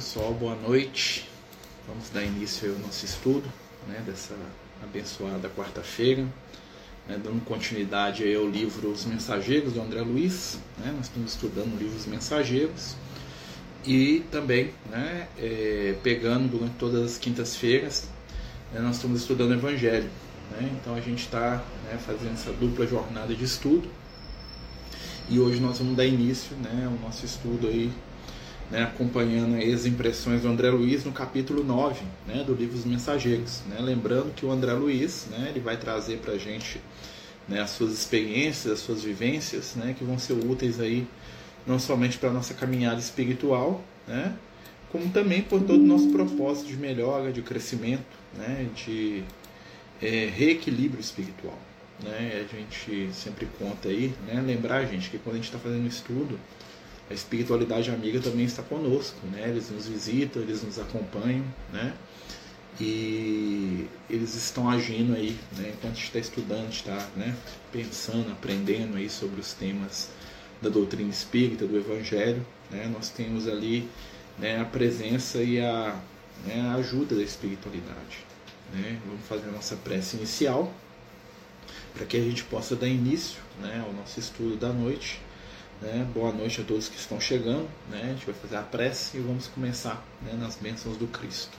pessoal, boa noite. Vamos dar início ao nosso estudo, dessa abençoada quarta-feira, dando continuidade aí ao livro Os Mensageiros, do André Luiz. Nós estamos estudando o livro Os Mensageiros e também pegando durante todas as quintas-feiras, nós estamos estudando o Evangelho. Então a gente está fazendo essa dupla jornada de estudo e hoje nós vamos dar início ao nosso estudo aí, acompanhando as impressões do André Luiz no capítulo 9 do livro Os Mensageiros. Lembrando que o André Luiz ele vai trazer para a gente as suas experiências, as suas vivências, que vão ser úteis aí, não somente para a nossa caminhada espiritual, como também por todo o nosso propósito de melhora, de crescimento, de reequilíbrio espiritual. A gente sempre conta aí, lembrar, gente, que quando a gente está fazendo um estudo, a espiritualidade amiga também está conosco, eles nos visitam, eles nos acompanham, e eles estão agindo aí, enquanto a gente está estudando, está pensando, aprendendo aí sobre os temas da doutrina espírita, do Evangelho, nós temos ali a presença e a ajuda da espiritualidade. Vamos fazer a nossa prece inicial para que a gente possa dar início ao nosso estudo da noite. Boa noite a todos que estão chegando. A gente vai fazer a prece e vamos começar nas bênçãos do Cristo.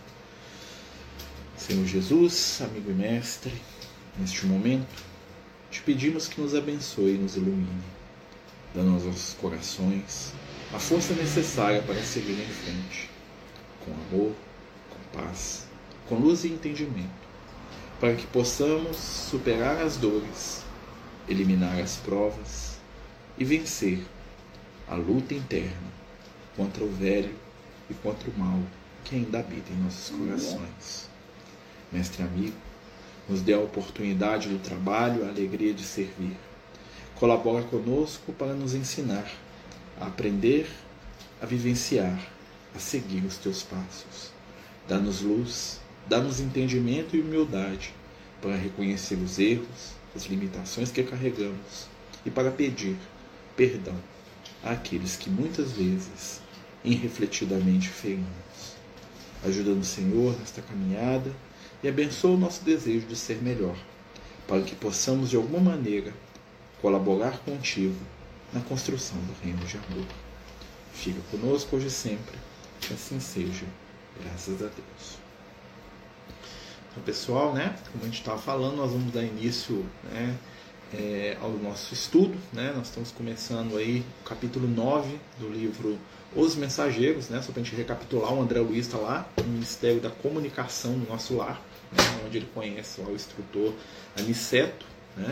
Senhor Jesus, amigo e mestre, neste momento te pedimos que nos abençoe e nos ilumine, dando aos nossos corações a força necessária para seguir em frente, com amor, com paz, com luz e entendimento, para que possamos superar as dores, eliminar as provas e vencer a luta interna contra o velho e contra o mal que ainda habita em nossos corações. Mestre amigo, nos dê a oportunidade do trabalho, a alegria de servir. Colabora conosco para nos ensinar a aprender, a vivenciar, a seguir os teus passos. Dá-nos luz, dá-nos entendimento e humildade para reconhecer os erros, as limitações que carregamos e para pedir perdão àqueles que muitas vezes irrefletidamente ferimos. Ajuda-nos, Senhor, nesta caminhada e abençoa o nosso desejo de ser melhor, para que possamos de alguma maneira colaborar contigo na construção do reino de amor. Fica conosco hoje e sempre, que assim seja, graças a Deus. Então, pessoal, como a gente estava falando, nós vamos dar início ao nosso estudo. Nós estamos começando aí o capítulo 9 do livro Os Mensageiros, só para a gente recapitular. O André Luiz está lá no Ministério da Comunicação do Nosso Lar, onde ele conhece lá o instrutor Aniceto,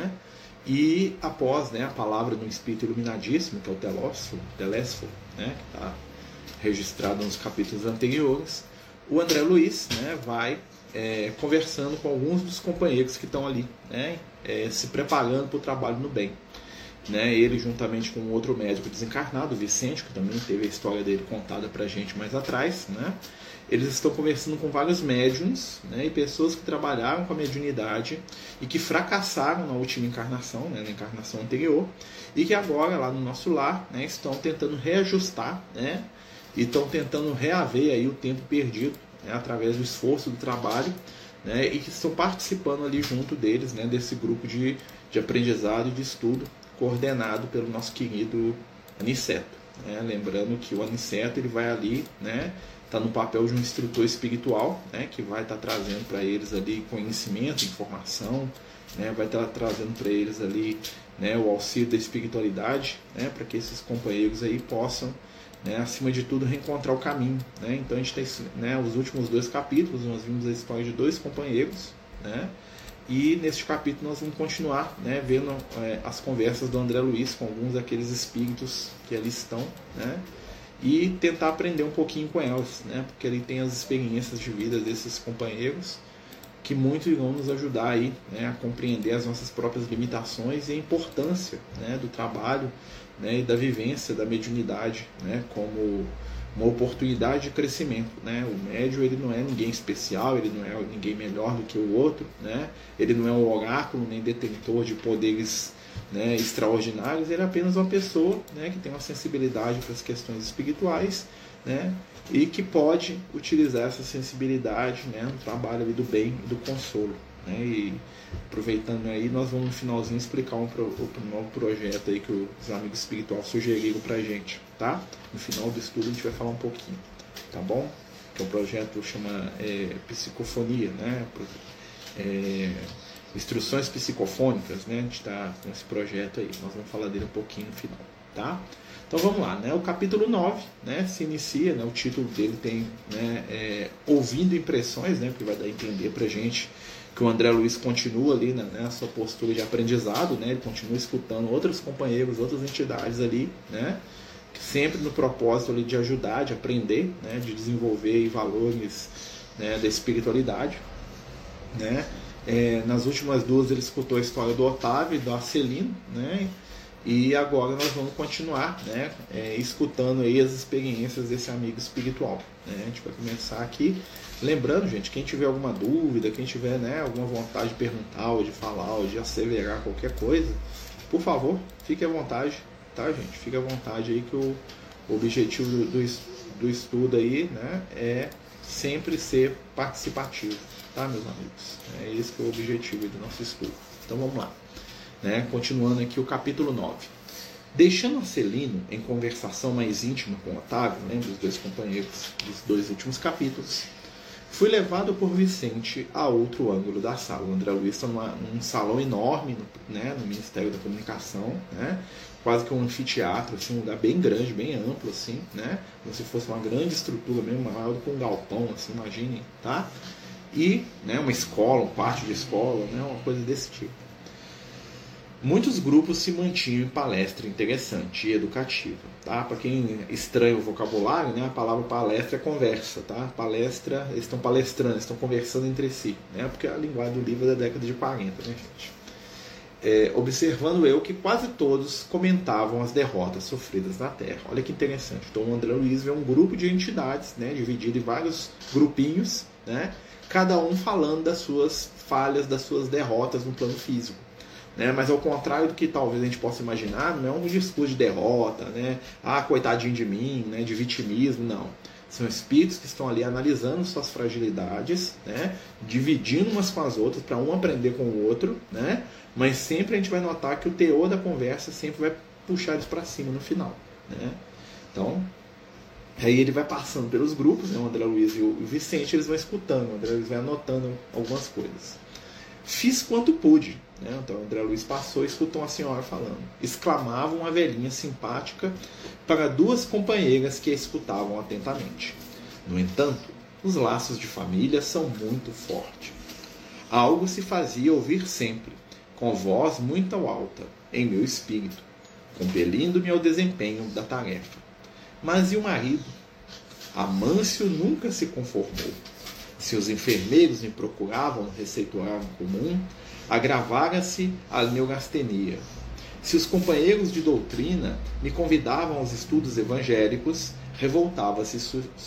e após a palavra do Espírito Iluminadíssimo, que é o Telésforo, que está registrado nos capítulos anteriores, o André Luiz vai conversando com alguns dos companheiros que estão ali, se preparando para o trabalho no bem. Ele, juntamente com outro médico desencarnado, o Vicente, que também teve a história dele contada para a gente mais atrás, eles estão conversando com vários médiuns e pessoas que trabalharam com a mediunidade e que fracassaram na última encarnação, na encarnação anterior, e que agora, lá no nosso lar, estão tentando reajustar, e estão tentando reaver aí o tempo perdido, através do esforço do trabalho, e que estão participando ali junto deles, desse grupo de aprendizado e de estudo coordenado pelo nosso querido Aniceto. Lembrando que o Aniceto ele vai ali, está no papel de um instrutor espiritual, que vai estar trazendo para eles ali conhecimento, informação, vai estar trazendo para eles ali o auxílio da espiritualidade, para que esses companheiros aí possam, acima de tudo, reencontrar o caminho. Então a gente tem os últimos 2 capítulos, nós vimos a história de 2 companheiros, e neste capítulo nós vamos continuar vendo as conversas do André Luiz com alguns daqueles espíritos que ali estão, e tentar aprender um pouquinho com elas, porque ele tem as experiências de vida desses companheiros que muito irão nos ajudar aí, a compreender as nossas próprias limitações e a importância do trabalho e da vivência da mediunidade como uma oportunidade de crescimento. O médium ele não é ninguém especial, ele não é ninguém melhor do que o outro, ele não é um oráculo nem detentor de poderes extraordinários, ele é apenas uma pessoa que tem uma sensibilidade para as questões espirituais né? E que pode utilizar essa sensibilidade, né, no trabalho ali do bem e do consolo, né? E aproveitando aí, nós vamos no finalzinho explicar o novo projeto aí que os amigos espirituais sugeriram pra gente, tá? No final do estudo a gente vai falar um pouquinho, tá bom? Que é um projeto chama Psicofonia, né? Instruções psicofônicas, né? A gente está com esse projeto aí, nós vamos falar dele um pouquinho no final, tá? Então vamos lá, né? O capítulo 9, né, se inicia, né, o título dele tem, né, Ouvindo Impressões, né, porque vai dar a entender pra gente que o André Luiz continua ali na sua postura de aprendizado, né, ele continua escutando outros companheiros, outras entidades ali, né, sempre no propósito ali de ajudar, de aprender, né, de desenvolver valores, né, da espiritualidade, né. Nas últimas duas ele escutou a história do Otávio e do Arcelino, né, e agora nós vamos continuar, né, escutando aí as experiências desse amigo espiritual, né. A gente vai começar aqui, lembrando, gente, quem tiver alguma dúvida, quem tiver, né, alguma vontade de perguntar, ou de falar, ou de asseverar qualquer coisa, por favor, fique à vontade, tá, gente? Fique à vontade aí que o objetivo do estudo aí, né, é sempre ser participativo, tá, meus amigos? É esse que é o objetivo do nosso estudo. Então vamos lá. Né? Continuando aqui o capítulo 9. Deixando Arcelino em conversação mais íntima com Otávio, né, dos dois companheiros dos dois últimos capítulos, fui levado por Vicente a outro ângulo da sala. O André Luiz está num salão enorme, né, no Ministério da Comunicação, né, quase que um anfiteatro, assim, um lugar bem grande, bem amplo, assim, né, como se fosse uma grande estrutura, mesmo maior do que um galpão, assim, imaginem, tá? E, né, uma escola, um pátio de escola, né, uma coisa desse tipo. Muitos grupos se mantinham em palestra interessante e educativa, tá? Para quem estranha o vocabulário, né, a palavra palestra é conversa, tá? Palestra, eles estão palestrando, eles estão conversando entre si, né? Porque a linguagem do livro é da década de 40, né, gente? Observando eu que quase todos comentavam as derrotas sofridas na Terra. Olha que interessante. Então o André Luiz vê um grupo de entidades, né, dividido em vários grupinhos, né, cada um falando das suas falhas, das suas derrotas no plano físico. Né? Mas ao contrário do que talvez a gente possa imaginar, não é um discurso de derrota, né? Ah, coitadinho de mim, né? De vitimismo, não. São espíritos que estão ali analisando suas fragilidades, né? Dividindo umas com as outras para um aprender com o outro, né? Mas sempre a gente vai notar que o teor da conversa sempre vai puxar eles para cima no final, né? Então, aí ele vai passando pelos grupos, né? O André Luiz e o Vicente, eles vão escutando, o André Luiz vai anotando algumas coisas. Fiz quanto pude, né? Então o André Luiz passou e escutou uma senhora falando. Exclamava uma velhinha simpática para duas companheiras que a escutavam atentamente. No entanto, os laços de família são muito fortes. Algo se fazia ouvir sempre, com voz muito alta, em meu espírito, compelindo-me ao desempenho da tarefa. Mas e o marido? Amâncio nunca se conformou. Se os enfermeiros me procuravam no receituário comum, agravara-se a neurastenia. Se os companheiros de doutrina me convidavam aos estudos evangélicos, revoltava-se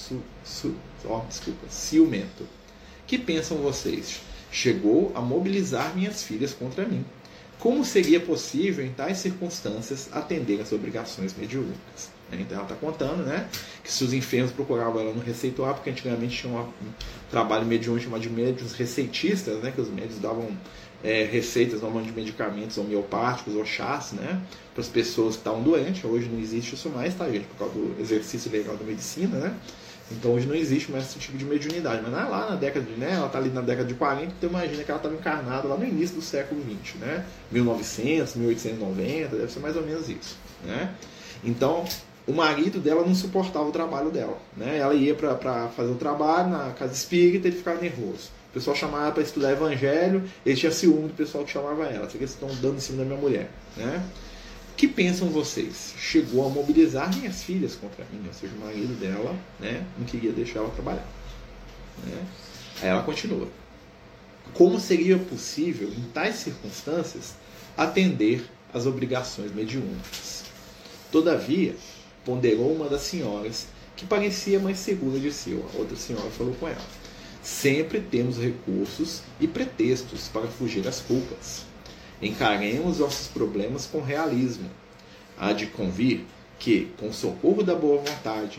ciumento. Que pensam vocês? Chegou a mobilizar minhas filhas contra mim. Como seria possível, em tais circunstâncias, atender às obrigações mediúnicas? Então ela está contando, né, que se os enfermos procuravam ela no receituário, porque antigamente tinha um trabalho mediúnico chamado de médios receitistas, né, que os médios davam receitas normalmente de medicamentos homeopáticos ou chás, né, para as pessoas que estavam doentes. Hoje não existe isso mais, tá, gente, por causa do exercício legal da medicina, né? Então hoje não existe mais esse tipo de mediunidade. Mas lá na década de, né, ela está ali na década de 40, então imagina que ela estava encarnada lá no início do século XX, né? 1900, 1890, deve ser mais ou menos isso, né? Então o marido dela não suportava o trabalho dela, né? Ela ia para fazer o trabalho na casa espírita e ele ficava nervoso. O pessoal chamava para estudar evangelho, ele tinha ciúme do pessoal que chamava ela. Você que eles estão dando em cima da minha mulher, né? Que pensam vocês? Chegou a mobilizar minhas filhas contra mim, ou seja, o marido dela, né, não queria deixar ela trabalhar, né? Aí ela continua. Como seria possível, em tais circunstâncias, atender às obrigações mediúnicas? Todavia, ponderou uma das senhoras, que parecia mais segura de si. A outra senhora falou com ela. Sempre temos recursos e pretextos para fugir às culpas. Encaremos nossos problemas com realismo. Há de convir que, com o socorro da boa vontade,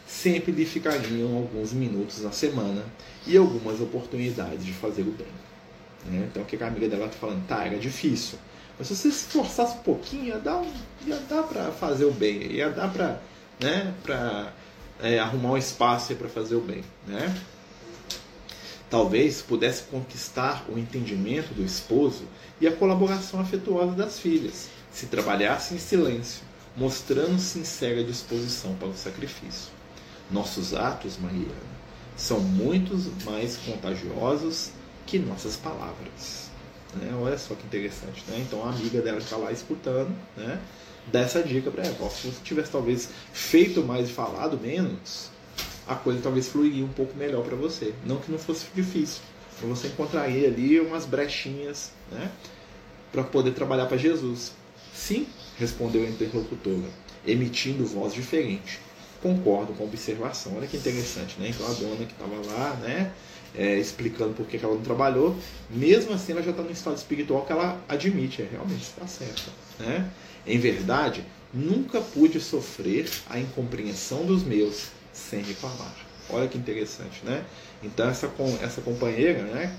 sempre lhe ficariam alguns minutos na semana e algumas oportunidades de fazer o bem. Né? Então, o que a amiga dela está falando? Tá, era difícil, mas se você se esforçasse um pouquinho, ia dar para fazer o bem, ia dar para, né, arrumar um espaço para fazer o bem. Né? Talvez pudesse conquistar o entendimento do esposo e a colaboração afetuosa das filhas, se trabalhasse em silêncio, mostrando sincera disposição para o sacrifício. Nossos atos, Mariana, são muito mais contagiosos que nossas palavras. Né? Olha só que interessante. Né? Então a amiga dela está lá escutando, né? Dá essa dica para ela. Se você tivesse talvez feito mais e falado menos, a coisa talvez fluiria um pouco melhor para você. Não que não fosse difícil, mas você encontraria ali umas brechinhas, né? Para poder trabalhar para Jesus. Sim, respondeu a interlocutora, emitindo voz diferente. Concordo com a observação. Olha que interessante, né? Então a dona que estava lá, né, explicando por que ela não trabalhou, mesmo assim ela já está no estado espiritual que ela admite, realmente está certa. Né? Em verdade, nunca pude sofrer a incompreensão dos meus sem reclamar. Olha que interessante, né? Então essa companheira, né,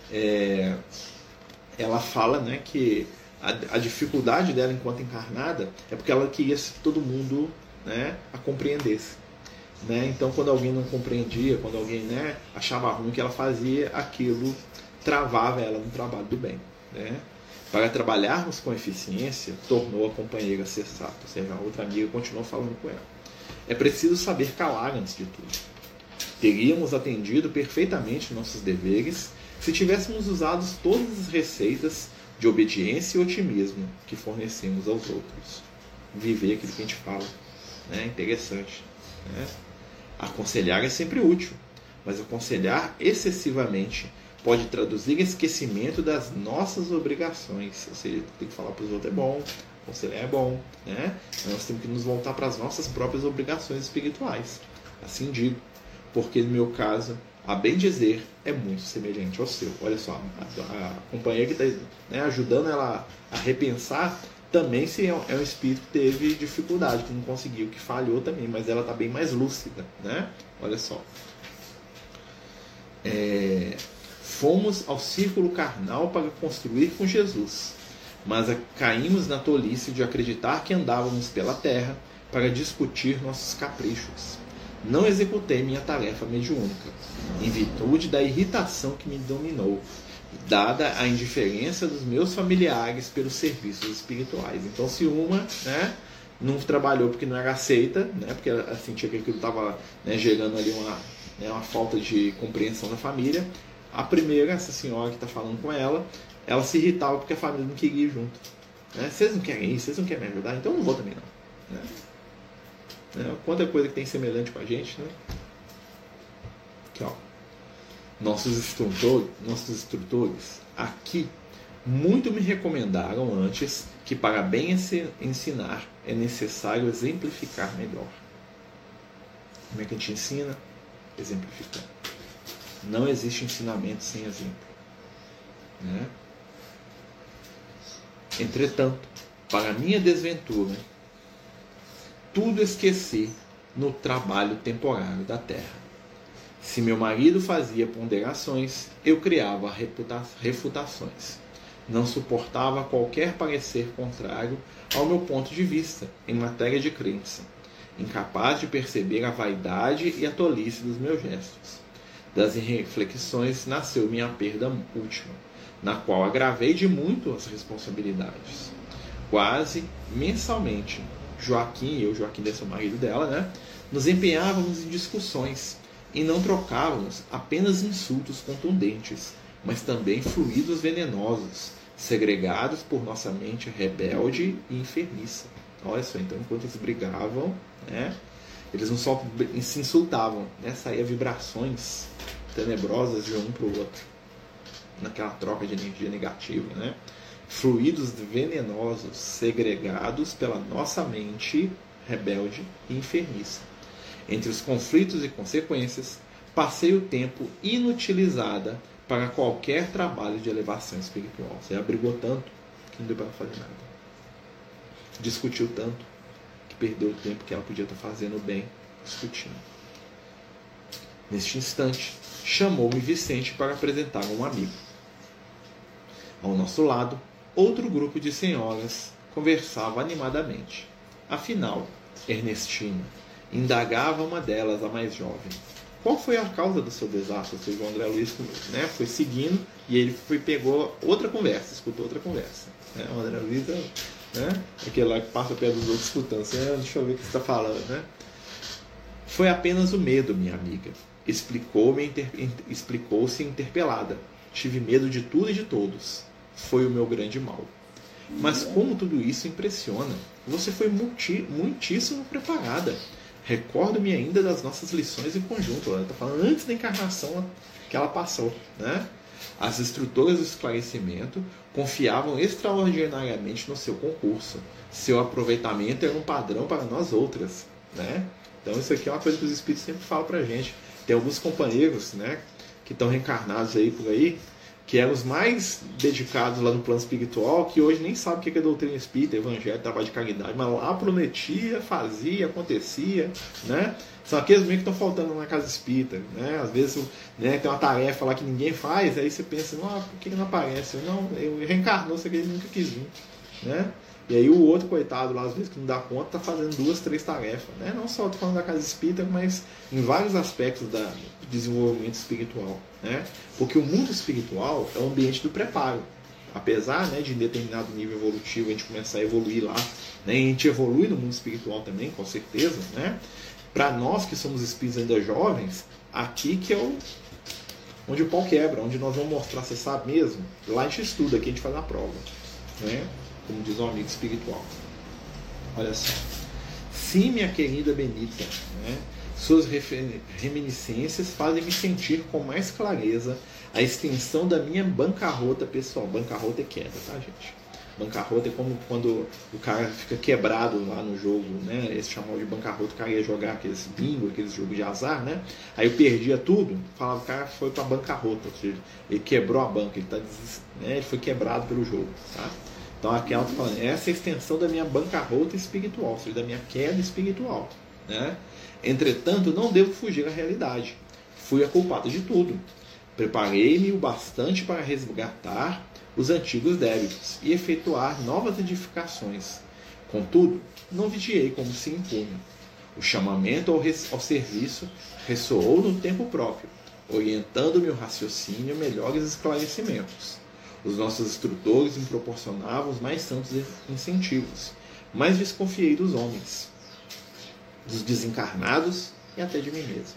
ela fala, né, que a dificuldade dela enquanto encarnada é porque ela queria que todo mundo, né, a compreendesse. Né? Então, quando alguém não compreendia, quando alguém, né, achava ruim o que ela fazia, aquilo travava ela no trabalho do bem. Né? Para trabalharmos com eficiência, tornou a companheira sensata, ou seja, a outra amiga continuou falando com ela. É preciso saber calar antes de tudo. Teríamos atendido perfeitamente nossos deveres se tivéssemos usado todas as receitas de obediência e otimismo que fornecemos aos outros. Viver aquilo que a gente fala. Né? Interessante. Né? Aconselhar é sempre útil, mas aconselhar excessivamente pode traduzir esquecimento das nossas obrigações. Ou seja, tem que falar para os outros é bom, aconselhar é bom. Né? Nós temos que nos voltar para as nossas próprias obrigações espirituais. Assim digo, porque no meu caso, a bem dizer, é muito semelhante ao seu. Olha só, a companheira que está, né, ajudando ela a repensar, também se é um espírito que teve dificuldade, que não conseguiu, que falhou também, mas ela está bem mais lúcida. Né? Olha só. Fomos ao círculo carnal para construir com Jesus, mas caímos na tolice de acreditar que andávamos pela terra para discutir nossos caprichos. Não executei minha tarefa mediúnica, em virtude da irritação que me dominou, dada a indiferença dos meus familiares pelos serviços espirituais. Então, se uma, né, não trabalhou porque não era aceita, né, porque ela sentia que aquilo estava, né, gerando ali uma falta de compreensão da família, a primeira, essa senhora que está falando com ela se irritava porque a família não queria ir junto. Né? Vocês não querem isso, vocês não querem me ajudar, então eu não vou também não. Né? Quanta coisa que tem semelhante com a gente, né? Aqui, ó. Nossos instrutores aqui muito me recomendaram antes que para bem ensinar é necessário exemplificar melhor. Como é que a gente ensina? Exemplificando. Não existe ensinamento sem exemplo. Né? Entretanto, para minha desventura, tudo esqueci no trabalho temporário da terra. Se meu marido fazia ponderações, eu criava refutações. Não suportava qualquer parecer contrário ao meu ponto de vista em matéria de crença, incapaz de perceber a vaidade e a tolice dos meus gestos. Das reflexões nasceu minha perda última, na qual agravei de muito as responsabilidades. Quase mensalmente, Joaquim desse é o marido dela, né, nos empenhávamos em discussões e não trocávamos apenas insultos contundentes, mas também fluidos venenosos, segregados por nossa mente rebelde e enfermiça. Olha só, então enquanto eles brigavam, né, eles não só se insultavam, né, saía vibrações tenebrosas de um para o outro, naquela troca de energia negativa, né? Fluidos venenosos segregados pela nossa mente rebelde e enfermiça. Entre os conflitos e consequências, passei o tempo inutilizada para qualquer trabalho de elevação espiritual. Você abrigou tanto que não deu para fazer nada. Discutiu tanto que perdeu o tempo que ela podia estar fazendo bem discutindo. Neste instante, chamou-me Vicente para apresentar um amigo. Ao nosso lado, outro grupo de senhoras conversava animadamente. Afinal, Ernestina, indagava uma delas, a mais jovem. Qual foi a causa do seu desastre? O João André Luiz, né, foi seguindo e ele pegou outra conversa, escutou outra conversa. Né? O André Luiz é, né, aquele lá que passa perto dos outros escutando. Deixa eu ver o que você está falando. Né? Foi apenas o medo, minha amiga. Explicou-se interpelada. Tive medo de tudo e de todos. Foi o meu grande mal. Mas como tudo isso impressiona. Você foi muitíssimo preparada. Recordo-me ainda das nossas lições em conjunto. Ela está falando antes da encarnação que ela passou. Né? As instrutoras do esclarecimento confiavam extraordinariamente no seu concurso. Seu aproveitamento era um padrão para nós outras. Né? Então isso aqui é uma coisa que os espíritos sempre falam para a gente. Tem alguns companheiros, né, que estão reencarnados aí por aí, que eram os mais dedicados lá no plano espiritual, que hoje nem sabem o que é doutrina espírita, evangelho, trabalho de caridade, mas lá prometia, fazia, acontecia, né? São aqueles meio que estão faltando na casa espírita, né? Às vezes, né, tem uma tarefa lá que ninguém faz, aí você pensa, por que não aparece? Eu reencarnou, você que ele nunca quis vir, né? E aí o outro, coitado, lá às vezes que não dá conta, está fazendo 2, 3 tarefas, né? Não só falando da casa espírita, mas em vários aspectos do desenvolvimento espiritual, né? Porque o mundo espiritual é o ambiente do preparo. Apesar, né, de em determinado nível evolutivo a gente começar a evoluir lá, né? E a gente evolui no mundo espiritual também, com certeza, né? Para nós que somos espíritos ainda jovens, aqui que é onde o pau quebra, onde nós vamos mostrar, você sabe mesmo? Lá a gente estuda, aqui a gente faz a prova, né? Como diz um amigo espiritual. Olha só. Sim, minha querida Benita, né? Suas reminiscências fazem-me sentir com mais clareza a extensão da minha bancarrota pessoal. Bancarrota é queda, tá, gente? Bancarrota é como quando o cara fica quebrado lá no jogo, né? Esse chamado de bancarrota, o cara ia jogar aqueles bingo, aqueles jogos de azar, né? Aí eu perdia tudo, falava, o cara foi pra bancarrota, ou seja, ele quebrou a banca, ele foi quebrado pelo jogo, tá? Então aqui ela está falando, essa é a extensão da minha bancarrota espiritual, ou seja, da minha queda espiritual, né? Entretanto, não devo fugir da realidade. Fui a culpada de tudo. Preparei-me o bastante para resgatar os antigos débitos e efetuar novas edificações. Contudo, não vigiei como se impunha. O chamamento ao serviço ressoou no tempo próprio, orientando-me o raciocínio a melhores esclarecimentos. Os nossos instrutores me proporcionavam os mais santos incentivos, mas desconfiei dos homens, dos desencarnados e até de mim mesmo.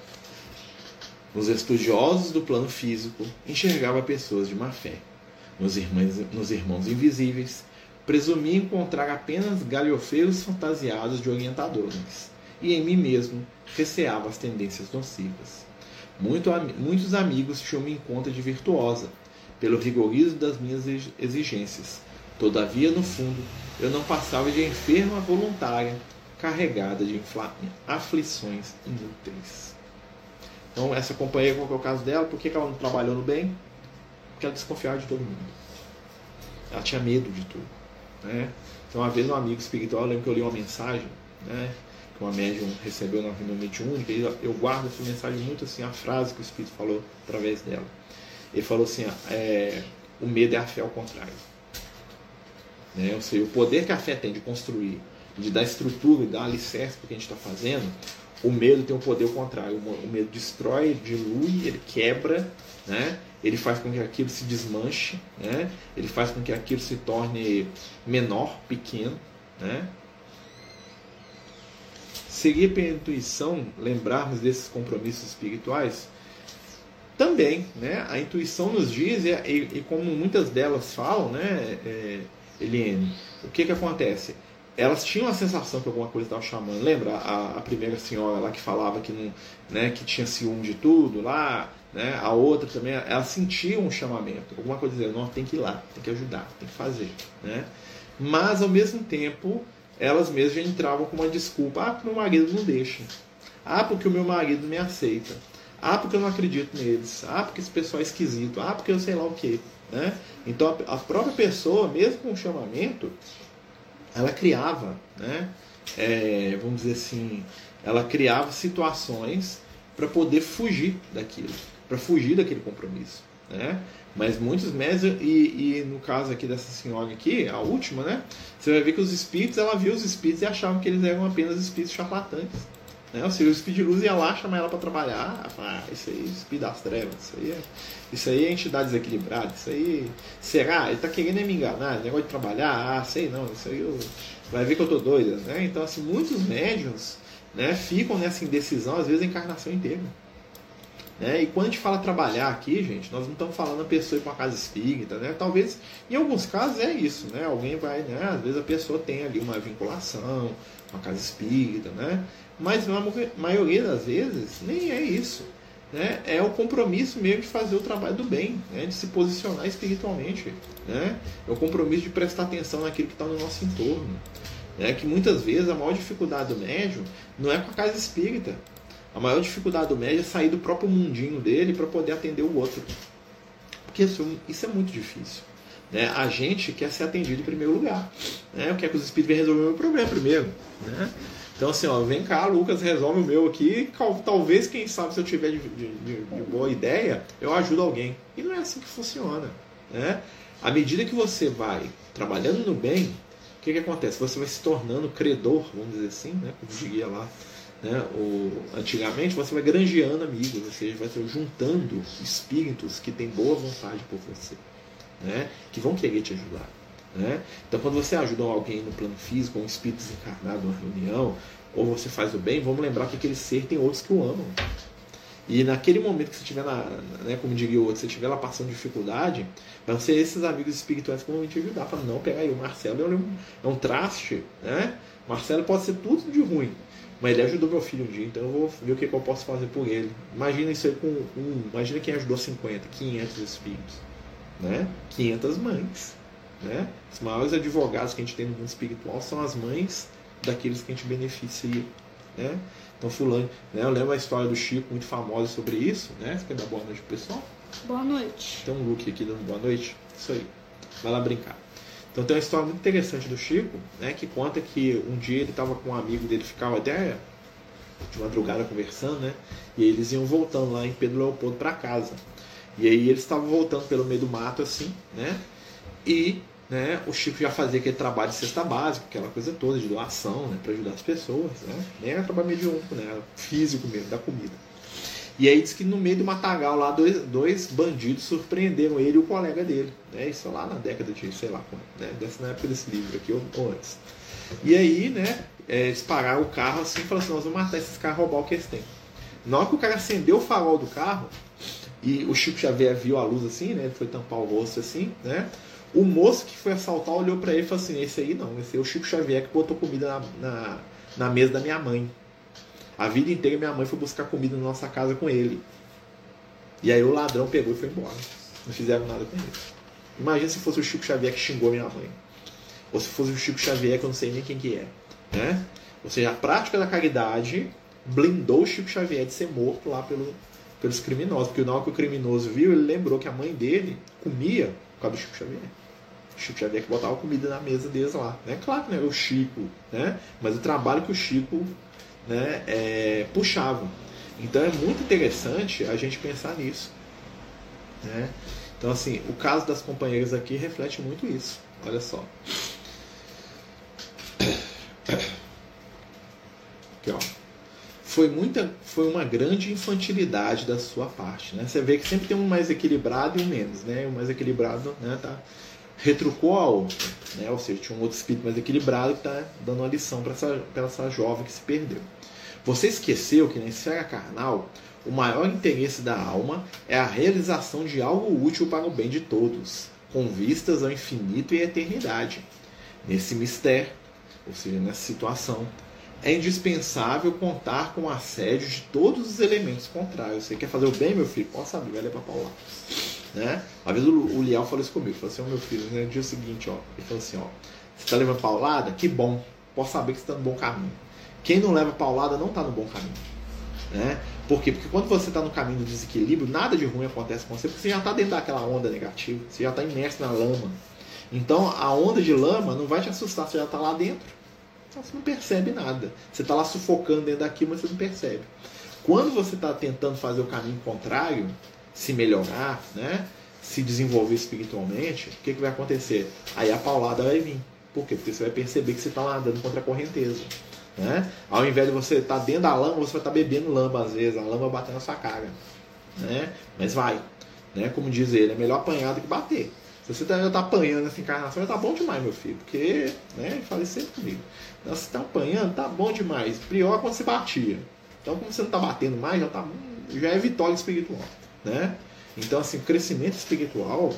Nos estudiosos do plano físico, enxergava pessoas de má fé. Nos irmãos invisíveis, presumia encontrar apenas galhofeiros fantasiados de orientadores, e em mim mesmo receava as tendências nocivas. Muitos amigos tinham-me em conta de virtuosa, pelo rigorismo das minhas exigências. Todavia, no fundo, eu não passava de enferma voluntária, carregada de aflições inúteis. Então, essa companheira, qual que é o caso dela? Por que ela não trabalhou no bem? Porque ela desconfiava de todo mundo. Ela tinha medo de tudo, né? Então, uma vez um amigo espiritual, eu lembro que eu li uma mensagem, né, que uma médium recebeu na reunião mediúnica, e eu guardo essa mensagem muito assim, a frase que o Espírito falou através dela. Ele falou assim, o medo é a fé ao contrário. Né? Ou seja, o poder que a fé tem de construir, de dar estrutura e dar alicerce para o que a gente está fazendo, o medo tem um poder ao contrário. O medo destrói, dilui, ele quebra, né? Ele faz com que aquilo se desmanche, né? Ele faz com que aquilo se torne menor, pequeno, né? Seguir pela intuição, lembrarmos desses compromissos espirituais, também, né? A intuição nos diz, e como muitas delas falam, né, Eliane, o que acontece? Elas tinham a sensação que alguma coisa estava chamando. Lembra a primeira senhora lá que falava que, não, né, que tinha ciúme de tudo lá, né? A outra também, ela sentia um chamamento, alguma coisa dizendo, não, tem que ir lá, tem que ajudar, tem que fazer, né? Mas ao mesmo tempo elas mesmas já entravam com uma desculpa, porque meu marido não deixa, porque o meu marido me aceita, porque eu não acredito neles, porque esse pessoal é esquisito, porque eu sei lá o que, né? Então a própria pessoa, mesmo com o chamamento, ela criava, né, vamos dizer assim, ela criava situações para poder fugir daquilo, para fugir daquele compromisso, né? Mas muitos médios, e no caso aqui dessa senhora aqui, a última, né? Você vai ver que os espíritos, ela viu os espíritos e achavam que eles eram apenas espíritos charlatães, né? Ou seja, o espírito de luz ia lá, chamar ela para trabalhar, isso aí é espírito das trevas, isso aí é entidade desequilibrada, isso aí, será? Ele está querendo me enganar, negócio de trabalhar, sei não, isso aí vai ver que eu tô doida, né? Então, assim, muitos médiuns, né, ficam nessa indecisão, às vezes, a encarnação inteira. Né? E quando a gente fala trabalhar aqui, gente, nós não estamos falando a pessoa ir para uma casa espírita, né? Talvez, em alguns casos é isso, né? Alguém vai, né? Às vezes a pessoa tem ali uma vinculação com a casa espírita, né? Mas na maioria das vezes nem é isso, né? É o compromisso mesmo de fazer o trabalho do bem, né? De se posicionar espiritualmente, né? É o compromisso de prestar atenção naquilo que está no nosso entorno, né? Que muitas vezes a maior dificuldade do médium não é com a casa espírita. A maior dificuldade do médium é sair do próprio mundinho dele para poder atender o outro. Porque isso é muito difícil, né? A gente quer ser atendido em primeiro lugar, né? Eu quero que os espíritos venham resolver o meu problema primeiro, né? Então assim, ó, vem cá, Lucas, resolve o meu aqui. Talvez, quem sabe, se eu tiver de boa ideia, eu ajudo alguém. E não é assim que funciona, né? À medida que você vai trabalhando no bem, o que acontece? Você vai se tornando credor, vamos dizer assim, né? Como diria lá, né? Antigamente, você vai granjeando amigos, você vai juntando espíritos que têm boa vontade por você, né? Que vão querer te ajudar, né? Então, quando você ajuda alguém no plano físico, um espírito desencarnado numa reunião, ou você faz o bem, vamos lembrar que aquele ser tem outros que o amam. E naquele momento que você estiver, né, como diria o outro, você estiver lá passando dificuldade, vão ser esses amigos espirituais que vão te ajudar. Para não pegar aí, o Marcelo é um traste, né? O Marcelo pode ser tudo de ruim, mas ele ajudou meu filho um dia, então eu vou ver o que eu posso fazer por ele. Imagina isso aí imagina quem ajudou 50, 500 espíritos, né? 500 mães, né? Os maiores advogados que a gente tem no mundo espiritual são as mães daqueles que a gente beneficia, né? Então fulano, né? Eu lembro a história do Chico, muito famosa sobre isso, né? Você quer dar boa noite pro pessoal? Boa noite. Tem um look aqui dando boa noite, isso aí, vai lá brincar. Então tem uma história muito interessante do Chico, né, que conta que um dia ele estava com um amigo dele, ficava até de madrugada conversando, né, e aí eles iam voltando lá em Pedro Leopoldo para casa. E aí eles estavam voltando pelo meio do mato assim, né, e, né, o Chico já fazia aquele trabalho de cesta básica, aquela coisa toda de doação, né, para ajudar as pessoas, né, nem era trabalho mediúnico, né, era físico mesmo, da comida. E aí diz que no meio do matagal lá, dois bandidos surpreenderam ele e o colega dele, né? Isso lá na década de, sei lá, né? Na época desse livro aqui, ou antes. E aí, né, eles pararam o carro assim e falaram assim, nós vamos matar esses caras e roubar o que eles têm. Na hora que o cara acendeu o farol do carro, e o Chico Xavier viu a luz assim, né? Ele foi tampar o rosto assim, né? O moço que foi assaltar olhou pra ele e falou assim, esse aí não, esse aí é o Chico Xavier que botou comida na mesa da minha mãe. A vida inteira minha mãe foi buscar comida na nossa casa com ele. E aí o ladrão pegou e foi embora. Não fizeram nada com ele. Imagina se fosse o Chico Xavier que xingou minha mãe. Ou se fosse o Chico Xavier que eu não sei nem quem que é. Né? Ou seja, a prática da caridade blindou o Chico Xavier de ser morto lá pelos criminosos. Porque na hora que o criminoso viu, ele lembrou que a mãe dele comia por causa do Chico Xavier. O Chico Xavier que botava comida na mesa deles lá. Né? Claro que não era o Chico, né? Mas o trabalho que o Chico, né, puxava. Então é muito interessante a gente pensar nisso, né? Então assim, o caso das companheiras aqui reflete muito isso. Olha só. Aqui, ó. Foi uma grande infantilidade da sua parte, né? Você vê que sempre tem um mais equilibrado e um menos, né? O mais equilibrado, né, retrucou a outra, né? Ou seja, tinha um outro espírito mais equilibrado que está dando uma lição para essa jovem que se perdeu. Você esqueceu que na esfera carnal o maior interesse da alma é a realização de algo útil para o bem de todos, com vistas ao infinito e à eternidade. Nesse mistério, ou seja, nessa situação, é indispensável contar com o assédio de todos os elementos contrários. Você quer fazer o bem, meu filho? Pode saber, vai levar para lá. Né? Uma vez o Liel falou isso comigo, falou assim, meu filho, no dia seguinte, ó, ele falou assim, ó, você está levando paulada? Que bom, posso saber que você está no bom caminho. Quem não leva paulada não está no bom caminho, né? Por quê? Porque quando você está no caminho do desequilíbrio, nada de ruim acontece com você, porque você já está dentro daquela onda negativa, você já está imerso na lama. Então a onda de lama não vai te assustar, você já está lá dentro, então você não percebe nada. Você está lá sufocando dentro daquilo, mas você não percebe. Quando você está tentando fazer o caminho contrário, se melhorar, né? Se desenvolver espiritualmente, o que vai acontecer? Aí a paulada vai vir. Por quê? Porque você vai perceber que você está nadando contra a correnteza. Né? Ao invés de você estar dentro da lama, você vai estar bebendo lama às vezes. A lama vai bater na sua cara. Né? Mas vai. Né? Como diz ele, é melhor apanhar do que bater. Se você já está apanhando nessa encarnação, já está bom demais, meu filho. Porque, né, ele fala sempre comigo. Então, se você está apanhando, tá bom demais. Pior quando você batia. Então, como você não está batendo mais, já é vitória espiritual. Né? Então, assim, o crescimento espiritual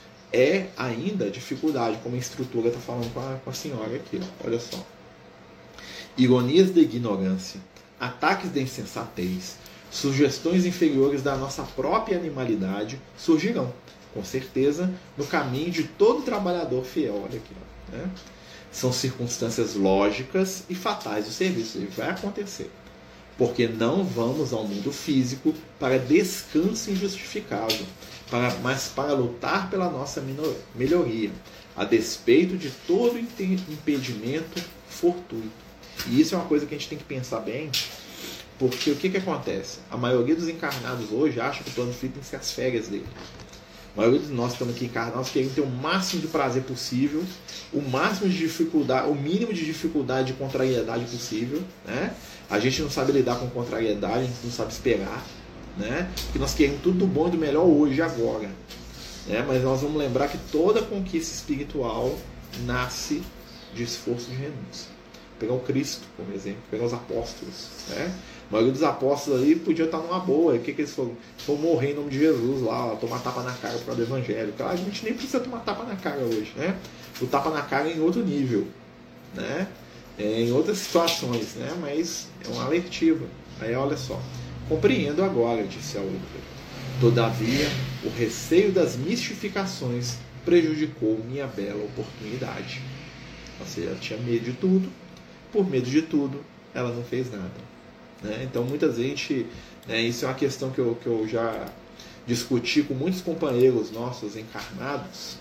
é ainda dificuldade, como a instrutora está falando com a senhora aqui. Ó. Olha só. Ironias da ignorância, ataques da insensatez, sugestões inferiores da nossa própria animalidade surgirão, com certeza, no caminho de todo trabalhador fiel. Olha aqui. Ó, né? São circunstâncias lógicas e fatais do serviço. Isso vai acontecer. Porque não vamos ao mundo físico para descanso injustificável, mas para lutar pela nossa melhoria, a despeito de todo impedimento fortuito. E isso é uma coisa que a gente tem que pensar bem, porque o que acontece? A maioria dos encarnados hoje acha que o plano físico tem que ser as férias dele. A maioria de nós que estamos aqui encarnados queremos ter o máximo de prazer possível, o máximo de dificuldade, o mínimo de dificuldade e contrariedade possível, né? A gente não sabe lidar com contrariedade, a gente não sabe esperar, né? Porque nós queremos tudo do bom e do melhor hoje, agora. Né? Mas nós vamos lembrar que toda conquista espiritual nasce de esforço de renúncia. Pegar o Cristo, como exemplo, pegar os apóstolos. Né? A maioria dos apóstolos ali podia estar numa boa. O que eles foram? Foram morrer em nome de Jesus lá, tomar tapa na cara por causa do Evangelho. Claro, a gente nem precisa tomar tapa na cara hoje. Né? O tapa na cara é em outro nível. Né? Em outras situações, né? Mas é uma alertiva. Aí olha só. Compreendo agora, disse a outra. Todavia, o receio das mistificações prejudicou minha bela oportunidade. Ou seja, ela tinha medo de tudo. Por medo de tudo, ela não fez nada. Né? Então, muita gente... Né, isso é uma questão que eu já discuti com muitos companheiros nossos encarnados,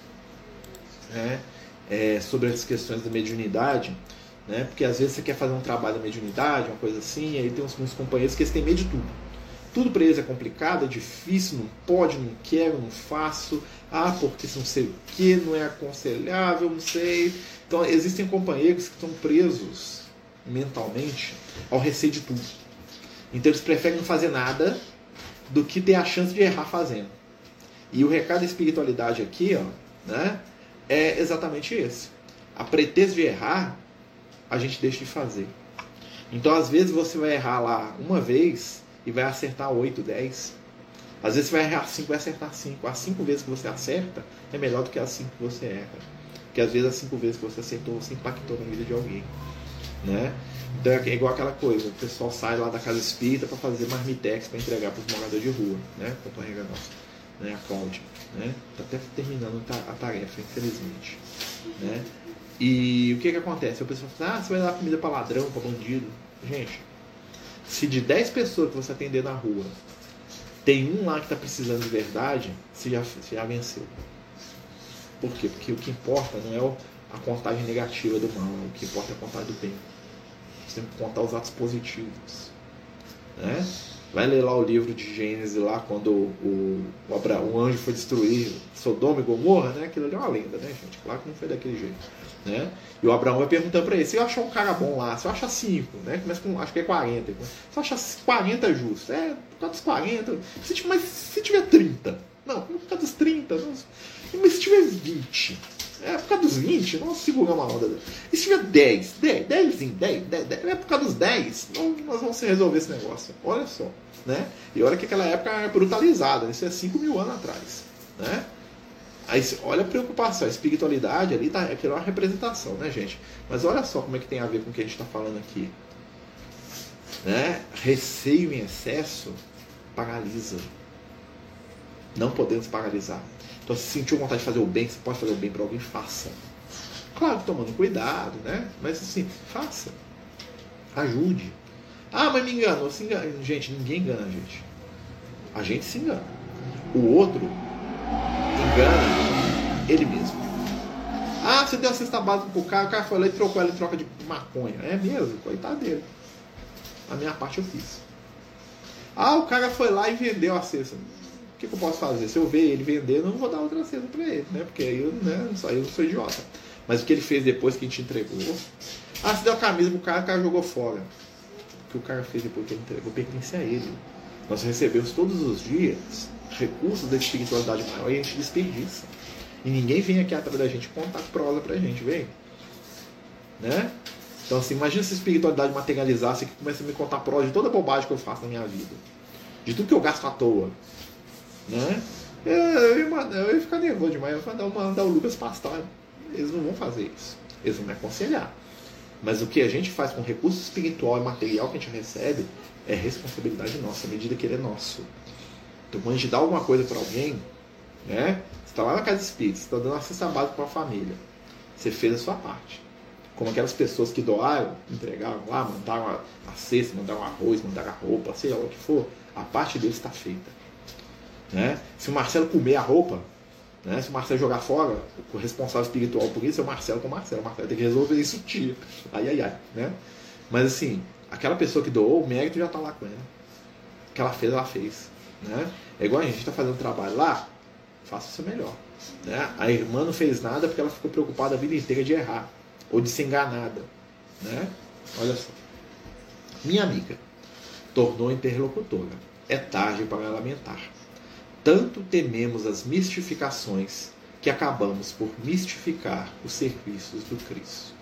né? Sobre as questões da mediunidade. Né? Porque às vezes você quer fazer um trabalho da mediunidade, uma coisa assim, e aí tem uns companheiros que eles têm medo de tudo. Tudo para eles é complicado, é difícil, não pode, não quero, não faço. Ah, porque não sei o que, não é aconselhável, não sei. Então existem companheiros que estão presos mentalmente ao receio de tudo. Então eles preferem não fazer nada do que ter a chance de errar fazendo. E o recado da espiritualidade aqui, ó, né, é exatamente esse. A pretexto de errar, a gente deixa de fazer. Então às vezes você vai errar lá uma vez e vai acertar 8, 10. Às vezes você vai errar 5 e vai acertar 5. As 5 vezes que você acerta é melhor do que as 5 que você erra. Porque às vezes as 5 vezes que você acertou, você impactou na vida de alguém. Né? Então é igual aquela coisa, o pessoal sai lá da casa espírita para fazer marmitex para entregar para os moradores de rua, né? Companheira nossa, né? A Cláudia, né? Tá até terminando a tarefa, infelizmente, né? E o que acontece? O pessoal fala, você vai dar comida para ladrão, para bandido. Gente, se de 10 pessoas que você atender na rua tem um lá que está precisando de verdade, você já venceu. Por quê? Porque o que importa não é a contagem negativa do mal, o que importa é a contagem do bem. Você tem que contar os atos positivos. Né? Vai ler lá o livro de Gênesis, lá quando o anjo foi destruir Sodoma e Gomorra, né? Aquilo ali é uma lenda, né, gente? Claro que não foi daquele jeito. Né? E o Abraão vai perguntando para ele, se eu achar um cara bom lá, se eu achar 5, né? Começa com, acho que é 40. Se eu achar 40 justo, por causa dos 40. Mas se tiver 30, não, por causa dos 30, não, mas se tiver 20, por causa dos 20, nós seguramos a onda. E se tiver 10, por causa dos 10, nós vamos resolver esse negócio. Olha só, né? E olha que aquela época era brutalizada, isso é 5 mil anos atrás, né? Aí, olha a preocupação, a espiritualidade ali tá, aquilo é uma representação, né, gente? Mas olha só como é que tem a ver com o que a gente está falando aqui. Né? Receio em excesso paralisa. Não podemos paralisar. Então, se sentiu vontade de fazer o bem, você pode fazer o bem para alguém, faça. Claro, tomando cuidado, né? Mas assim, faça. Ajude. Ah, mas me enganou. Se engana. Gente, ninguém engana a gente. A gente se engana. O outro engana ele mesmo. Ah, você deu a cesta básica pro cara, o cara foi lá e trocou ela em troca de maconha. É mesmo, coitado dele. A minha parte eu fiz. Ah, o cara foi lá e vendeu a cesta. O que eu posso fazer? Se eu ver ele vender, eu não vou dar outra cesta para ele, né? Porque aí eu, né, eu não sou idiota. Mas o que ele fez depois que a gente entregou... Ah, você deu a camisa pro cara, o cara jogou fora. O que o cara fez depois que ele entregou pertence a ele. Nós recebemos todos os dias recursos da espiritualidade maior e a gente desperdiça. E ninguém vem aqui atrás da gente contar prosa pra gente, vem? Né? Então assim, imagina se a espiritualidade materializasse que começa a me contar prosa de toda a bobagem que eu faço na minha vida. De tudo que eu gasto à toa. Né? Eu ia ficar nervoso demais. Eu ia mandar o Lucas pastar. Eles não vão fazer isso. Eles vão me aconselhar. Mas o que a gente faz com o recurso espiritual e material que a gente recebe é responsabilidade nossa, à medida que ele é nosso. Então quando a gente dá alguma coisa para alguém, né? Você está lá na casa espírita, você está dando uma cesta básica para a família. Você fez a sua parte. Como aquelas pessoas que doaram, entregaram lá, mandaram a cesta, mandaram arroz, mandaram a roupa, sei lá o que for, a parte deles está feita. Né? Se o Marcelo comer a roupa, né? Se o Marcelo jogar fora, o responsável espiritual por isso é o Marcelo com o Marcelo. O Marcelo tem que resolver isso, tio. Ai. Né? Mas assim, aquela pessoa que doou, o mérito já está lá com ela. O que ela fez, ela fez. Né? É igual a gente está fazendo trabalho lá, faça o seu melhor. Né? A irmã não fez nada porque ela ficou preocupada a vida inteira de errar ou de ser enganada. Né? Olha só. Minha amiga tornou interlocutora. É tarde para lamentar. Tanto tememos as mistificações que acabamos por mistificar os serviços do Cristo.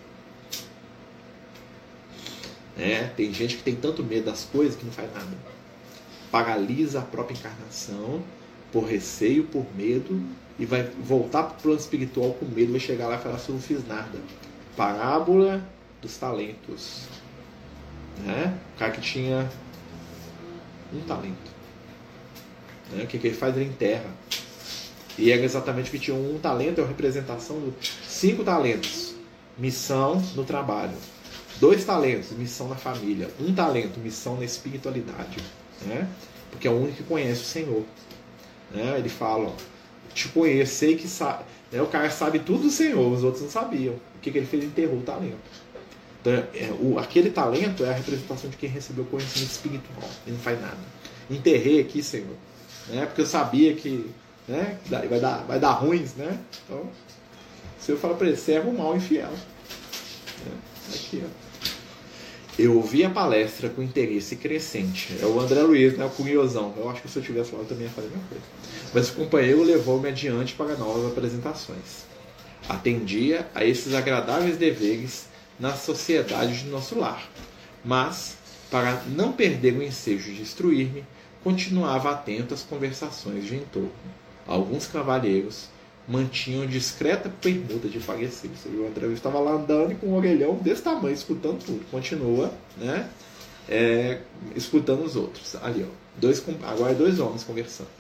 Tem gente que tem tanto medo das coisas que não faz nada. Paralisa a própria encarnação por receio, por medo, e vai voltar para o plano espiritual com medo, vai chegar lá e falar assim, eu não fiz nada. Parábola dos talentos. O cara que tinha um talento. O que ele faz? Ele enterra. E é exatamente o que tinha um talento, é a representação de 5 talentos. Missão no trabalho. 2 talentos, missão na família. 1 talento, missão na espiritualidade. Porque é o único que conhece o Senhor. Ele fala, te conheço, sei que sabe. O cara sabe tudo do Senhor, os outros não sabiam. O que ele fez? Enterrou o talento. Então, aquele talento é a representação de quem recebeu conhecimento espiritual. Ele não faz nada. Enterrei aqui, Senhor. Porque eu sabia que vai dar ruins. Então, o Senhor fala para ele, servo mau e infiel. Aqui, ó. Eu ouvi a palestra com interesse crescente. É o André Luiz, o curiosão. Eu acho que se eu tivesse lá eu também ia fazer a mesma coisa. Mas o companheiro levou-me adiante para novas apresentações. Atendia a esses agradáveis deveres na sociedade de nosso lar. Mas, para não perder o ensejo de instruir-me, continuava atento às conversações de entorno. Alguns cavalheiros mantinham discreta permuta de parecer. O André Luiz estava lá andando e com um orelhão desse tamanho, escutando tudo. Continua, escutando os outros. Ali, ó. Agora 2 homens conversando.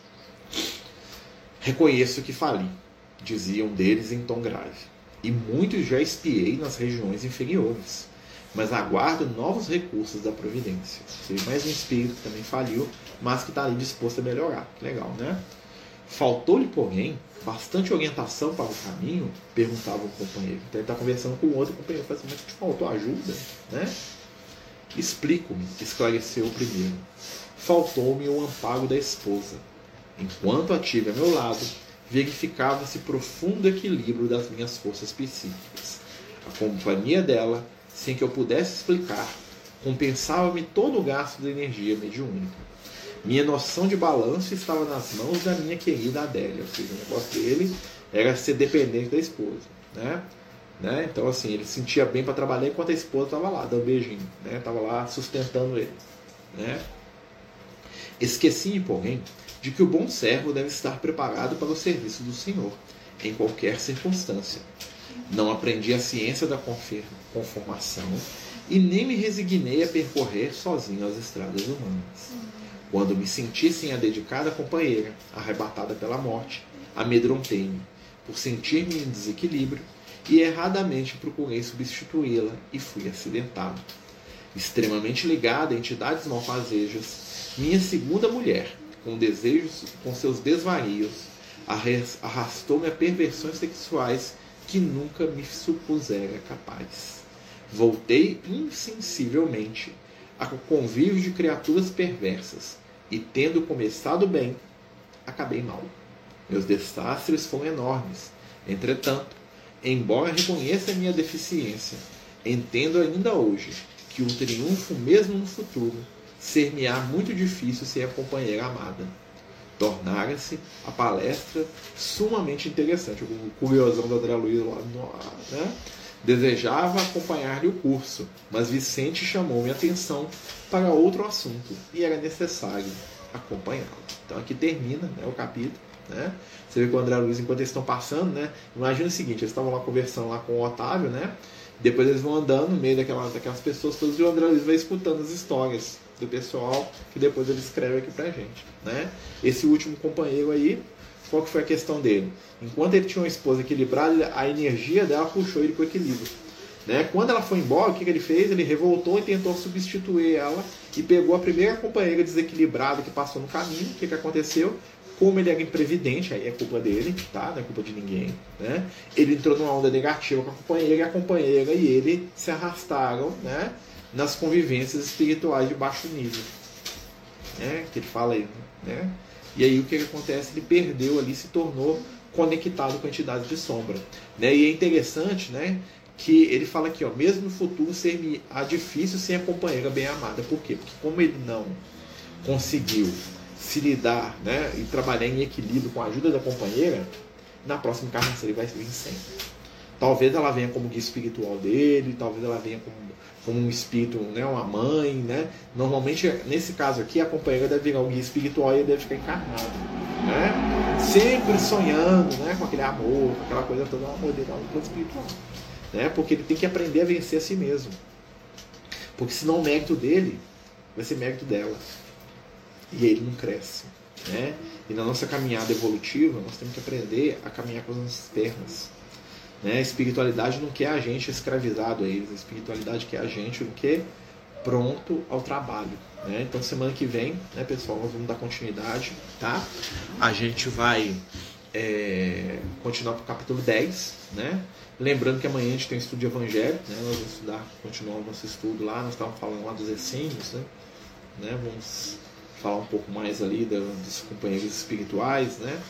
Reconheço que fali, dizia um deles em tom grave, e muitos já espiei nas regiões inferiores, mas aguardo novos recursos da providência. Seja mais um espírito que também faliu, mas que está ali disposto a melhorar. Legal, né? Faltou-lhe, porém, bastante orientação para o caminho? Perguntava o companheiro. Então ele está conversando com o outro companheiro. Fala assim, mas te faltou ajuda? Explico-me, esclareceu o primeiro. Faltou-me o amparo da esposa. Enquanto a tive a meu lado, verificava-se profundo equilíbrio das minhas forças psíquicas. A companhia dela, sem que eu pudesse explicar, compensava-me todo o gasto de energia mediúnica. Minha noção de balanço estava nas mãos da minha querida Adélia. Ou seja, o negócio dele era ser dependente da esposa. Então, assim, ele se sentia bem para trabalhar enquanto a esposa estava lá, dando beijinho. Estava lá sustentando ele. Esqueci-me, porém, de que o bom servo deve estar preparado para o serviço do Senhor, em qualquer circunstância. Não aprendi a ciência da conformação e nem me resignei a percorrer sozinho as estradas humanas. Quando me senti sem a dedicada companheira, arrebatada pela morte, amedrontei-me, por sentir-me em desequilíbrio, e erradamente procurei substituí-la e fui acidentado. Extremamente ligada a entidades malfazejas, minha segunda mulher, com seus desvarios, arrastou-me a perversões sexuais que nunca me supusera capaz. Voltei insensivelmente a convívio de criaturas perversas, e tendo começado bem, acabei mal. Meus desastres foram enormes. Entretanto, embora reconheça a minha deficiência, entendo ainda hoje que o triunfo, mesmo no futuro, ser-me-á muito difícil sem a companheira amada. Tornara-se a palestra sumamente interessante. O curiosão do André Luiz lá, né? Desejava acompanhar-lhe o curso, mas Vicente chamou minha atenção para outro assunto e era necessário acompanhá-lo. Então aqui termina, né, o capítulo. Né? Você vê que o André Luiz, enquanto eles estão passando, né? Imagina o seguinte, eles estavam lá conversando lá com o Otávio, né? Depois eles vão andando no meio daquelas pessoas todas e o André Luiz vai escutando as histórias do pessoal que depois ele escreve aqui pra gente, né? Esse último companheiro aí, qual que foi a questão dele? Enquanto ele tinha uma esposa equilibrada, a energia dela puxou ele pro equilíbrio, né? Quando ela foi embora, o que ele fez? Ele revoltou e tentou substituir ela e pegou a primeira companheira desequilibrada que passou no caminho. O que aconteceu? Como ele era imprevidente, aí é culpa dele, tá? Não é culpa de ninguém, né? Ele entrou numa onda negativa com a companheira e ele se arrastaram, né? Nas convivências espirituais de baixo nível, né? Que ele fala aí, né? E aí o que acontece? Ele perdeu ali, se tornou conectado com a entidade de sombra, né? E é interessante, né? Que ele fala aqui, ó, mesmo no futuro ser-me-á difícil sem a companheira bem amada. Por quê? Porque como ele não conseguiu se lidar, né, e trabalhar em equilíbrio com a ajuda da companheira, na próxima encarnação ele vai vir sempre. Talvez ela venha como guia espiritual dele, talvez ela venha como um espírito, né, uma mãe, né? Normalmente, nesse caso aqui, a companheira deve virar o guia espiritual e ele deve ficar encarnado, né? Sempre sonhando, né, com aquele amor, com aquela coisa toda, o amor dele é um plano espiritual, né? Porque ele tem que aprender a vencer a si mesmo. Porque senão o mérito dele vai ser mérito dela. E ele não cresce, né? E na nossa caminhada evolutiva, nós temos que aprender a caminhar com as nossas pernas, né? A espiritualidade não quer a gente escravizado a eles, a espiritualidade quer a gente o quê? Pronto ao trabalho, né? Então semana que vem, né, pessoal, nós vamos dar continuidade, tá? A gente vai continuar para o capítulo 10, né? Lembrando que amanhã a gente tem um estudo de evangelho, né? Nós vamos continuar o nosso estudo lá, nós estávamos falando lá dos essênios, né? Vamos falar um pouco mais ali dos companheiros espirituais, né?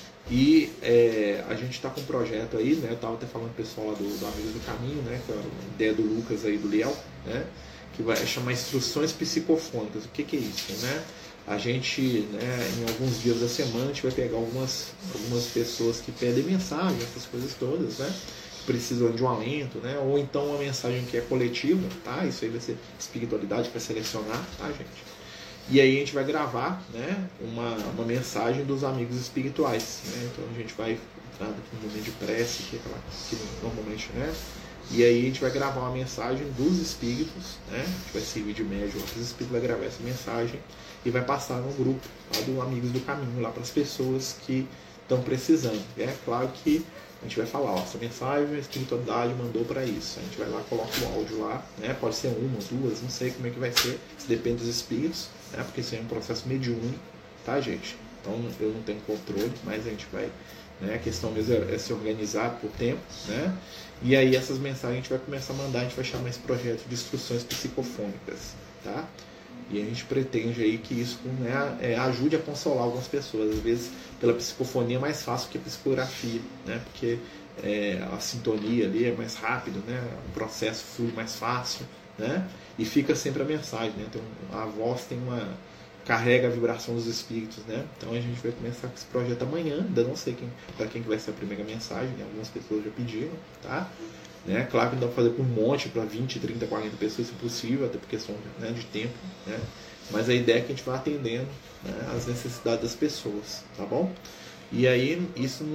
E a gente está com um projeto aí, né? Eu estava até falando com o pessoal lá do Amigos do Caminho, né? Que é a ideia do Lucas aí, do Liel, né? Que vai chamar instruções psicofônicas. O que é isso, né? A gente, né, em alguns dias da semana, a gente vai pegar algumas pessoas que pedem mensagem, essas coisas todas, né? Que precisam de um alento, né? Ou então uma mensagem que é coletiva, tá? Isso aí vai ser espiritualidade para selecionar, tá, gente? E aí a gente vai gravar, né, uma mensagem dos amigos espirituais, né? Então a gente vai entrar no momento de prece, que normalmente, né? E aí a gente vai gravar uma mensagem dos espíritos, né? A gente vai servir de médium, os espíritos vai gravar essa mensagem e vai passar no grupo lá do Amigos do Caminho, lá para as pessoas que estão precisando. É claro que a gente vai falar, ó, essa mensagem a espiritualidade mandou para isso. A gente vai lá, coloca o áudio lá, né? Pode ser uma, duas, não sei como é que vai ser, isso depende dos espíritos, né? Porque isso é um processo mediúnico, tá, gente? Então eu não tenho controle, mas a gente vai, né? A questão mesmo é se organizar por tempo, né? E aí essas mensagens a gente vai começar a mandar, a gente vai chamar esse projeto de instruções psicofônicas, tá? E a gente pretende aí que isso, né, ajude a consolar algumas pessoas. Às vezes, pela psicofonia é mais fácil que a psicografia, né? Porque a sintonia ali é mais rápido, né? O processo flui mais fácil, né? E fica sempre a mensagem, né? Então, a voz carrega a vibração dos espíritos, né? Então a gente vai começar com esse projeto amanhã. Ainda não sei para quem que vai ser a primeira mensagem, né? Algumas pessoas já pediram, tá? Né? Claro que não dá para fazer com um monte, para 20, 30, 40 pessoas, isso é possível, até por questão, né, de tempo, né? Mas a ideia é que a gente vai atendendo, né, as necessidades das pessoas, tá bom? E aí isso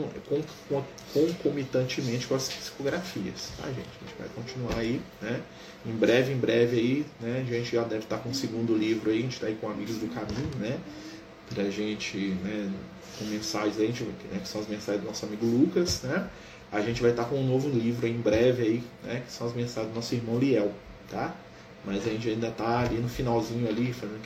concomitantemente com as psicografias, tá, gente? A gente vai continuar aí, né? Em breve aí, né? A gente já deve estar com o segundo livro aí, a gente está aí com Amigos do Caminho, né? Pra gente, né, com mensagens aí, né, que são as mensagens do nosso amigo Lucas, né? A gente vai estar com um novo livro aí, em breve aí, né? Que são as mensagens do nosso irmão Liel, tá? Mas a gente ainda está ali no finalzinho ali, fazendo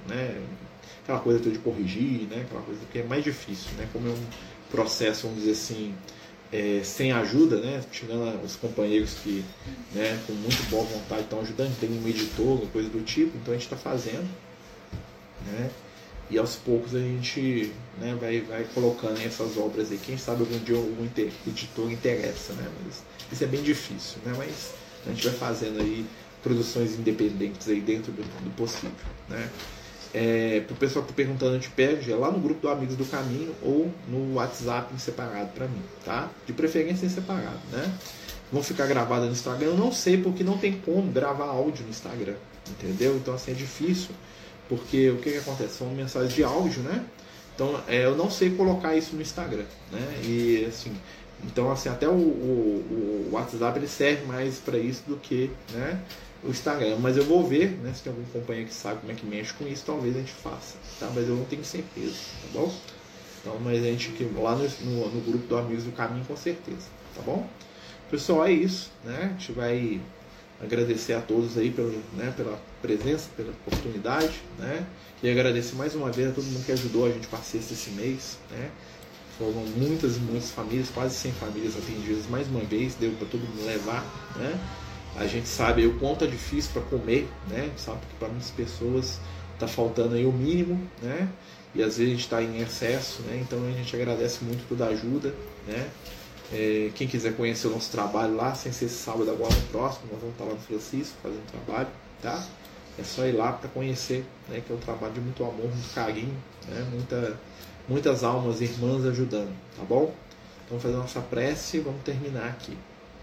aquela coisa toda de corrigir, né? Aquela coisa que é mais difícil, né? Como é um processo, vamos dizer assim, sem ajuda, né? Tirando os companheiros que, né, com muito boa vontade estão ajudando, tem um editor, coisa do tipo, então a gente está fazendo, né? E aos poucos a gente, né, vai colocando essas obras aí. Quem sabe algum dia algum editor interessa, né? Mas isso é bem difícil, né? Mas a gente vai fazendo aí produções independentes aí dentro do possível, né? Pro pessoal que tá perguntando, a gente pede lá no grupo do Amigos do Caminho ou no WhatsApp em separado para mim, tá? De preferência em separado, né? Vão ficar gravadas no Instagram. Eu não sei porque não tem como gravar áudio no Instagram, entendeu? Então assim é difícil, porque o que acontece? São mensagens de áudio, né? Então eu não sei colocar isso no Instagram, né? E assim, então assim até o WhatsApp ele serve mais para isso do que, né, o Instagram, mas eu vou ver, né, se tem algum companheiro que sabe como é que mexe com isso, talvez a gente faça, tá? Mas eu não tenho certeza, tá bom? Então, mas a gente lá no grupo do Amigos do Caminho com certeza, tá bom? Pessoal, é isso, né? A gente vai agradecer a todos aí pela presença, pela oportunidade, né? E agradecer mais uma vez a todo mundo que ajudou a gente com a cesta esse mês, né? Foram muitas e muitas famílias, quase 100 famílias atendidas mais uma vez, deu para todo mundo levar, né? A gente sabe o quanto é difícil para comer, né? A gente sabe que para muitas pessoas está faltando aí o mínimo, né? E às vezes a gente está em excesso, né? Então a gente agradece muito toda a ajuda, né? Quem quiser conhecer o nosso trabalho lá, sem ser sábado agora no próximo, nós vamos estar lá no Francisco fazendo trabalho, tá? É só ir lá para conhecer, né? Que é um trabalho de muito amor, muito carinho, né? Muitas almas irmãs ajudando, tá bom? Então vamos fazer nossa prece e vamos terminar aqui.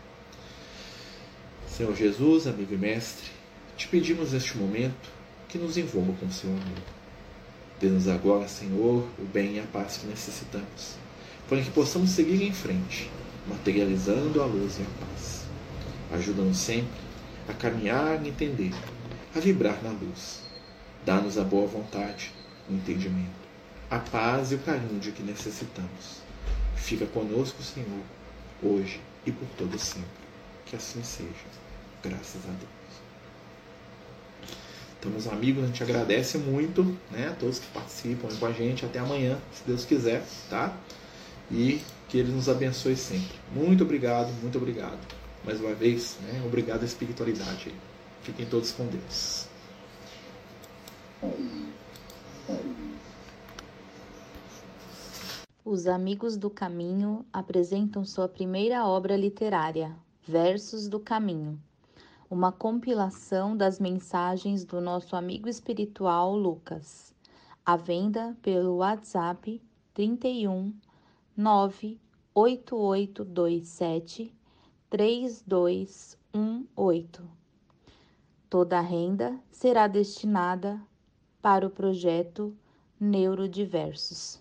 Senhor Jesus, amigo e mestre, te pedimos neste momento que nos envolva com o seu amor. Dê-nos agora, Senhor, o bem e a paz que necessitamos, para que possamos seguir em frente, materializando a luz e a paz. Ajuda-nos sempre a caminhar e entender, a vibrar na luz. Dá-nos a boa vontade, o entendimento, a paz e o carinho de que necessitamos. Fica conosco, Senhor, hoje e por todo sempre. Que assim seja. Graças a Deus. Então, meus amigos, a gente agradece muito, né, a todos que participam com a gente. Até amanhã, se Deus quiser, tá? E que Ele nos abençoe sempre. Muito obrigado, mais uma vez, né? Obrigado à espiritualidade. Fiquem todos com Deus. Os Amigos do Caminho apresentam sua primeira obra literária, Versos do Caminho, uma compilação das mensagens do nosso amigo espiritual Lucas, à venda pelo WhatsApp 31 98827 3218. Toda a renda será destinada para o projeto Neurodiversos.